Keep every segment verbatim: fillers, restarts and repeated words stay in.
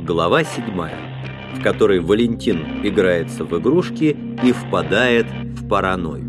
Глава седьмая, в которой Валентин играется в игрушки и впадает в паранойю.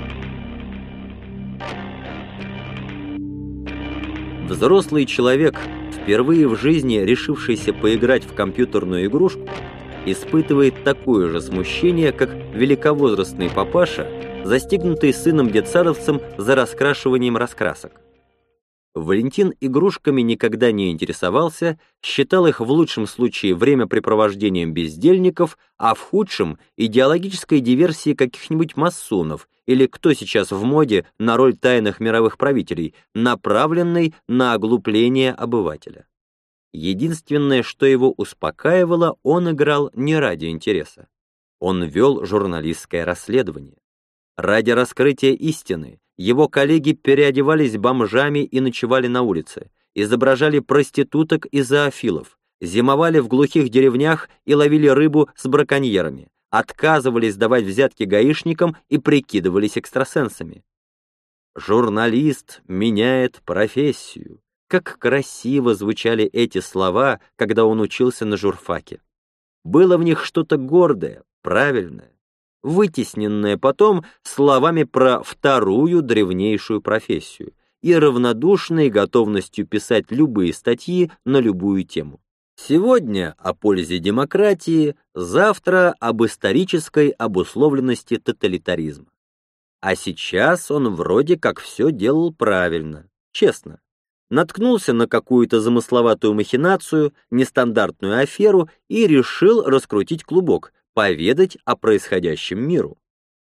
Взрослый человек, впервые в жизни решившийся поиграть в компьютерную игрушку, испытывает такое же смущение, как великовозрастный папаша, застигнутый сыном-детсадовцем за раскрашиванием раскрасок. Валентин игрушками никогда не интересовался, считал их в лучшем случае времяпрепровождением бездельников, а в худшем — идеологической диверсией каких-нибудь масонов или кто сейчас в моде на роль тайных мировых правителей, направленной на оглупление обывателя. Единственное, что его успокаивало, он играл не ради интереса. Он вел журналистское расследование. Ради раскрытия истины его коллеги переодевались бомжами и ночевали на улице, изображали проституток и зоофилов, зимовали в глухих деревнях и ловили рыбу с браконьерами, отказывались давать взятки гаишникам и прикидывались экстрасенсами. «Журналист меняет профессию». Как красиво звучали эти слова, когда он учился на журфаке. Было в них что-то гордое, правильное, вытесненное потом словами про вторую древнейшую профессию и равнодушной готовностью писать любые статьи на любую тему. Сегодня о пользе демократии, завтра об исторической обусловленности тоталитаризма. А сейчас он вроде как все делал правильно, честно. Наткнулся на какую-то замысловатую махинацию, нестандартную аферу и решил раскрутить клубок, поведать о происходящем миру.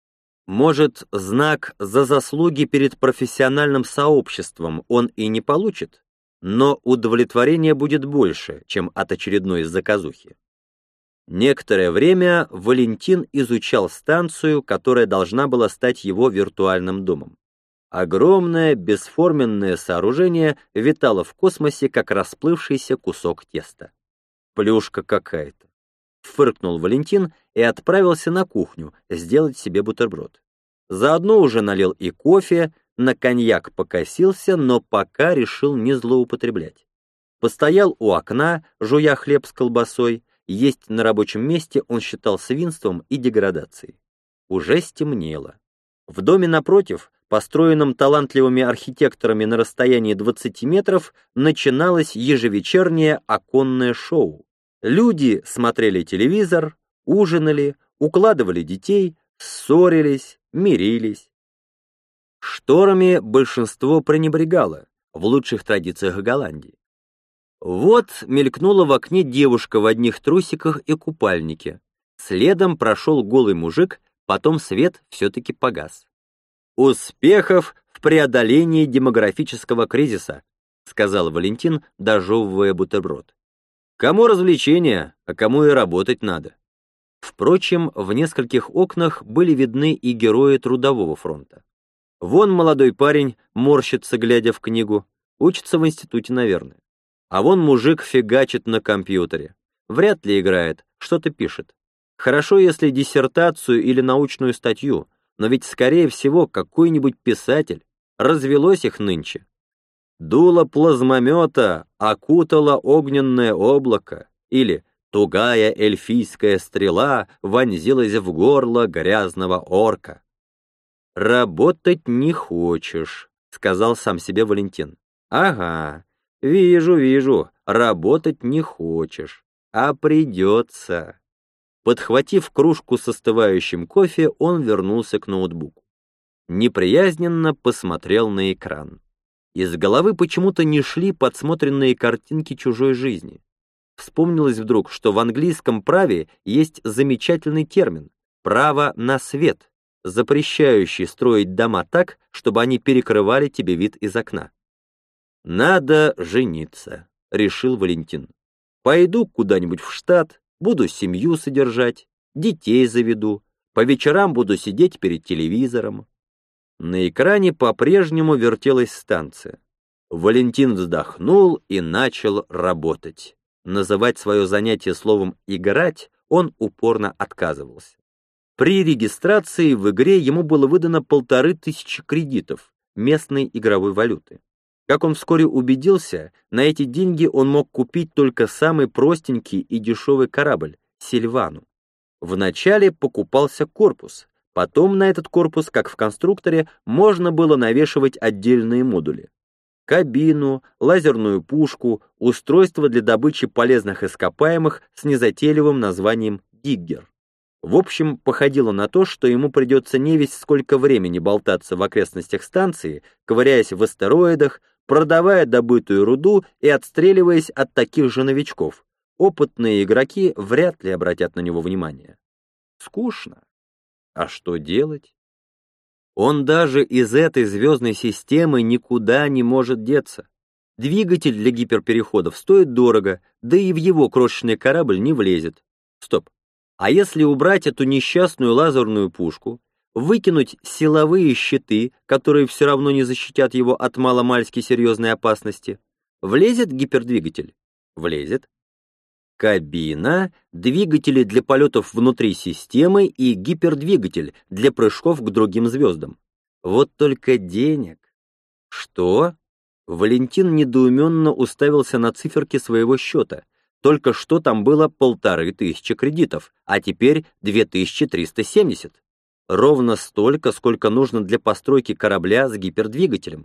Может, знак за заслуги перед профессиональным сообществом он и не получит, но удовлетворения будет больше, чем от очередной заказухи. Некоторое время Валентин изучал станцию, которая должна была стать его виртуальным домом. Огромное бесформенное сооружение витало в космосе, как расплывшийся кусок теста. Плюшка какая-то. Фыркнул Валентин и отправился на кухню сделать себе бутерброд. Заодно уже налил и кофе, на коньяк покосился, но пока решил не злоупотреблять. Постоял у окна, жуя хлеб с колбасой, есть на рабочем месте он считал свинством и деградацией. Уже стемнело. В доме напротив, построенном талантливыми архитекторами на расстоянии двадцати метров, начиналось ежевечернее оконное шоу. Люди смотрели телевизор, ужинали, укладывали детей, ссорились, мирились. Шторами большинство пренебрегало, в лучших традициях Голландии. Вот мелькнула в окне девушка в одних трусиках и купальнике. Следом прошел голый мужик, потом свет все-таки погас. «Успехов в преодолении демографического кризиса», сказал Валентин, дожевывая бутерброд. «Кому развлечения, а кому и работать надо». Впрочем, в нескольких окнах были видны и герои Трудового фронта. Вон молодой парень морщится, глядя в книгу, учится в институте, наверное. А вон мужик фигачит на компьютере. Вряд ли играет, что-то пишет. Хорошо, если диссертацию или научную статью, но ведь, скорее всего, какой-нибудь писатель. Развелось их нынче. Дуло плазмомета окутало огненное облако, или тугая эльфийская стрела вонзилась в горло грязного орка. «Работать не хочешь», — сказал сам себе Валентин. «Ага, вижу, вижу, работать не хочешь, а придется». Подхватив кружку с остывающим кофе, он вернулся к ноутбуку. Неприязненно посмотрел на экран. Из головы почему-то не шли подсмотренные картинки чужой жизни. Вспомнилось вдруг, что в английском праве есть замечательный термин «право на свет», запрещающий строить дома так, чтобы они перекрывали тебе вид из окна. «Надо жениться», — решил Валентин. «Пойду куда-нибудь в штат, буду семью содержать, детей заведу, по вечерам буду сидеть перед телевизором». На экране по-прежнему вертелась станция. Валентин вздохнул и начал работать. Называть свое занятие словом «играть» он упорно отказывался. При регистрации в игре ему было выдано полторы тысячи кредитов местной игровой валюты. Как он вскоре убедился, на эти деньги он мог купить только самый простенький и дешевый корабль — Сильвану. Вначале покупался корпус, потом на этот корпус, как в конструкторе, можно было навешивать отдельные модули. Кабину, лазерную пушку, устройство для добычи полезных ископаемых с незатейливым названием «Диггер». В общем, походило на то, что ему придется невесть сколько времени болтаться в окрестностях станции, ковыряясь в астероидах, продавая добытую руду и отстреливаясь от таких же новичков. Опытные игроки вряд ли обратят на него внимание. Скучно. А что делать? Он даже из этой звездной системы никуда не может деться. Двигатель для гиперпереходов стоит дорого, да и в его крошечный корабль не влезет. Стоп. А если убрать эту несчастную лазерную пушку, выкинуть силовые щиты, которые все равно не защитят его от маломальски серьезной опасности, влезет гипердвигатель? Влезет. Кабина, двигатели для полетов внутри системы и гипердвигатель для прыжков к другим звездам. Вот только денег. Что? Валентин недоуменно уставился на циферки своего счета. Только что там было полторы тысячи кредитов, а теперь две тысячи триста семьдесят. Ровно столько, сколько нужно для постройки корабля с гипердвигателем.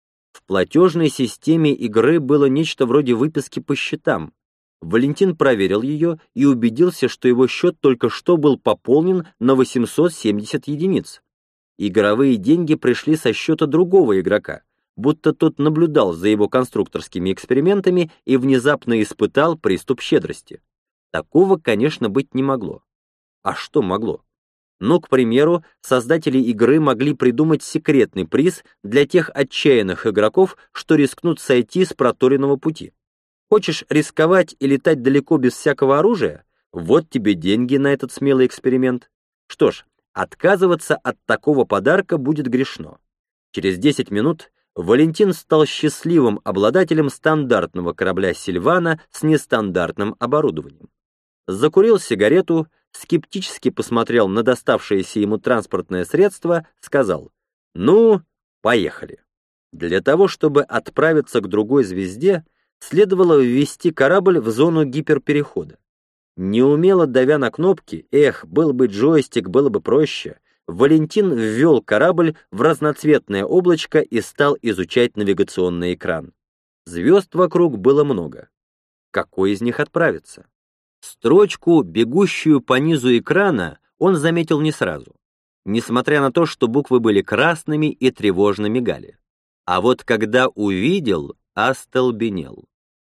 В платежной системе игры было нечто вроде выписки по счетам. Валентин проверил ее и убедился, что его счет только что был пополнен на восемьсот семьдесят единиц. Игровые деньги пришли со счета другого игрока, будто тот наблюдал за его конструкторскими экспериментами и внезапно испытал приступ щедрости. Такого, конечно, быть не могло. А что могло? Ну, к примеру, создатели игры могли придумать секретный приз для тех отчаянных игроков, что рискнут сойти с проторенного пути. Хочешь рисковать и летать далеко без всякого оружия? Вот тебе деньги на этот смелый эксперимент. Что ж, отказываться от такого подарка будет грешно. Через десять минут Валентин стал счастливым обладателем стандартного корабля «Сильвана» с нестандартным оборудованием. Закурил сигарету, скептически посмотрел на доставшееся ему транспортное средство, сказал: «Ну, поехали». Для того, чтобы отправиться к другой звезде, следовало ввести корабль в зону гиперперехода. Неумело давя на кнопки, эх, был бы джойстик, было бы проще, Валентин ввел корабль в разноцветное облачко и стал изучать навигационный экран. Звезд вокруг было много. Какой из них отправиться? Строчку, бегущую по низу экрана, он заметил не сразу, несмотря на то, что буквы были красными и тревожно мигали. А вот когда увидел, остолбенел.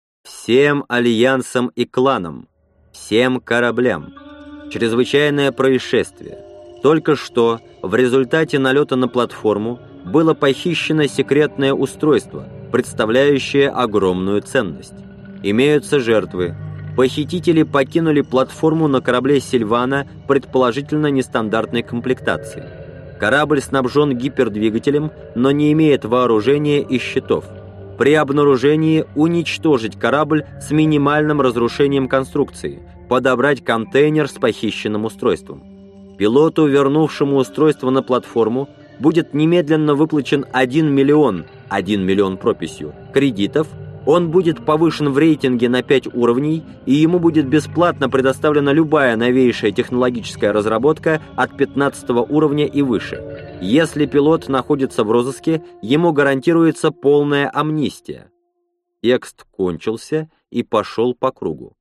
Всем альянсам и кланам, всем кораблям. Чрезвычайное происшествие. Только что в результате налета на платформу было похищено секретное устройство, представляющее огромную ценность. Имеются жертвы. Похитители покинули платформу на корабле «Сильвана», предположительно нестандартной комплектации. Корабль снабжен гипердвигателем, но не имеет вооружения и щитов. При обнаружении уничтожить корабль с минимальным разрушением конструкции, подобрать контейнер с похищенным устройством. Пилоту, вернувшему устройство на платформу, будет немедленно выплачен один миллион, один миллион прописью, кредитов, он будет повышен в рейтинге на пять уровней, и ему будет бесплатно предоставлена любая новейшая технологическая разработка от пятнадцатого уровня и выше. Если пилот находится в розыске, ему гарантируется полная амнистия. Текст кончился и пошел по кругу.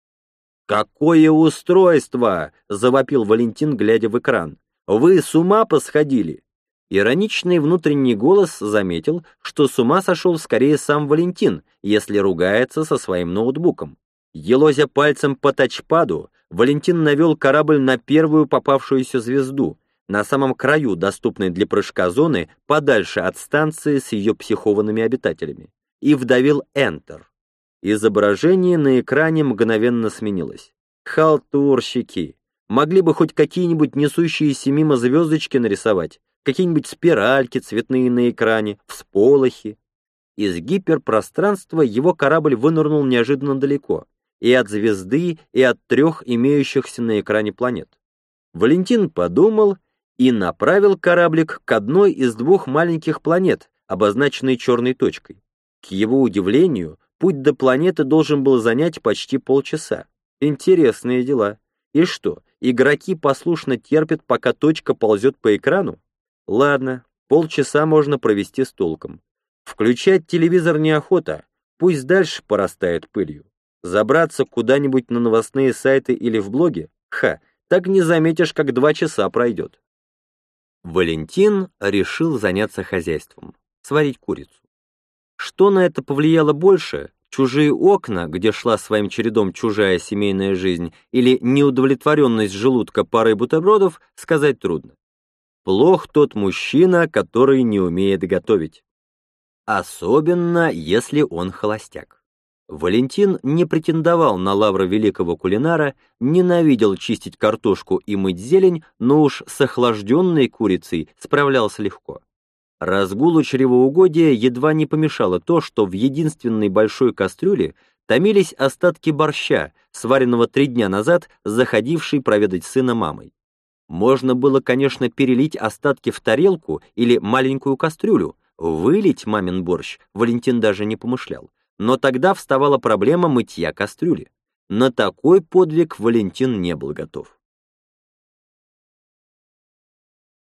«Какое устройство!» — завопил Валентин, глядя в экран. «Вы с ума посходили?» Ироничный внутренний голос заметил, что с ума сошел скорее сам Валентин, если ругается со своим ноутбуком. Елозя пальцем по тачпаду, Валентин навел корабль на первую попавшуюся звезду, на самом краю доступной для прыжка зоны, подальше от станции с ее психованными обитателями, и вдавил Enter. Изображение на экране мгновенно сменилось. Халтурщики! Могли бы хоть какие-нибудь несущиеся мимо звездочки нарисовать, какие-нибудь спиральки цветные на экране, всполохи. Из гиперпространства его корабль вынырнул неожиданно далеко, и от звезды, и от трех имеющихся на экране планет. Валентин подумал и направил кораблик к одной из двух маленьких планет, обозначенной черной точкой. К его удивлению, путь до планеты должен был занять почти полчаса. Интересные дела. И что, игроки послушно терпят, пока точка ползет по экрану? Ладно, полчаса можно провести с толком. Включать телевизор неохота, пусть дальше порастает пылью. Забраться куда-нибудь на новостные сайты или в блоге? Ха, так не заметишь, как два часа пройдет. Валентин решил заняться хозяйством, сварить курицу. Что на это повлияло больше, чужие окна, где шла своим чередом чужая семейная жизнь, или неудовлетворенность желудка парой бутербродов, сказать трудно. Плох тот мужчина, который не умеет готовить. Особенно, если он холостяк. Валентин не претендовал на лавры великого кулинара, ненавидел чистить картошку и мыть зелень, но уж с охлажденной курицей справлялся легко. Разгулу чревоугодия едва не помешало то, что в единственной большой кастрюле томились остатки борща, сваренного три дня назад, заходившей проведать сына мамой. Можно было, конечно, перелить остатки в тарелку или маленькую кастрюлю, вылить мамин борщ Валентин даже не помышлял, но тогда вставала проблема мытья кастрюли. На такой подвиг Валентин не был готов.